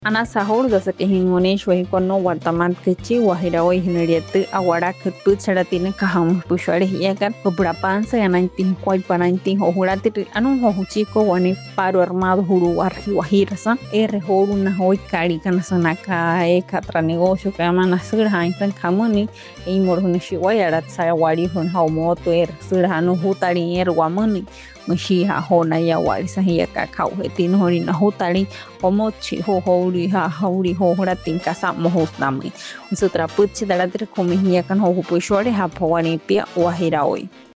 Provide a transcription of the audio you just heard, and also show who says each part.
Speaker 1: Ana sahur gasa que hingone shwe kono wartaman kechi wahira hoy hineriete awara kutput saratine kaham pushware hiakan obrapansa yanantin kwai panantin ohurati anu hohuchiko wani paro armado huru warhi wahirasa horu na hoy kari kana sanaka katra negocio kama nasir hainsan kamuni morhune shiwayarat sayawari hon haumoto sirhanu hutari wamuni Mushi ha hona ya wari sahia kakao hetin horina hotari omochi ho hori ha hori ho horatin kasa mohos nami. Sutra putsi daladre komihia kan ho pushore ha pawani pia wahira hoy.